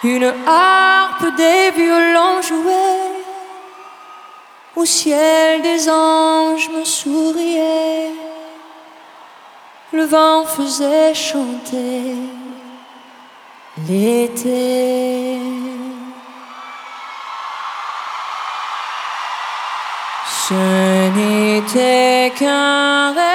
Une harpe, des violons jouaient, au ciel des anges me souriaient, le vent faisait chanter l'été. Ce n'était qu'un rêve